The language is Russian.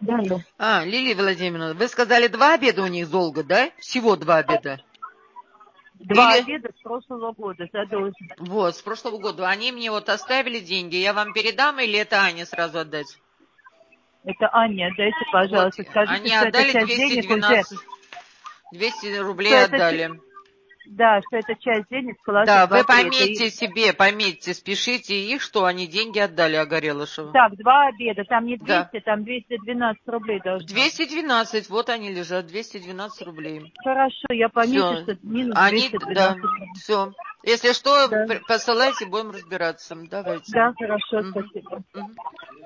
Да, да. Лилия Владимировна, вы сказали 2 обеда у них долго, да? Всего 2 обеда? 2 Или... обеда с прошлого года, задолжен. Вот, с прошлого года. Они мне вот оставили деньги. Я вам передам или это Ане сразу отдать? Это Аня, дайте, Вот, пожалуйста, скажите, они что эта отдали часть денег уже, 200 что рублей это, отдали. да, что эта часть денег Да, положить в вы ответ. пометьте себе, пометьте, спешите их, что они деньги отдали Огорелышеву. Так, 2 обеда, там не Да. 200, там 212 рублей должно быть. 212, вот они лежат, 212 рублей. Хорошо, я помечу, Все. что минус Они, 212 да, рублей. все. Если что, Да, посылайте, будем разбираться. Давайте. да, хорошо, Мгм. спасибо. Мгм.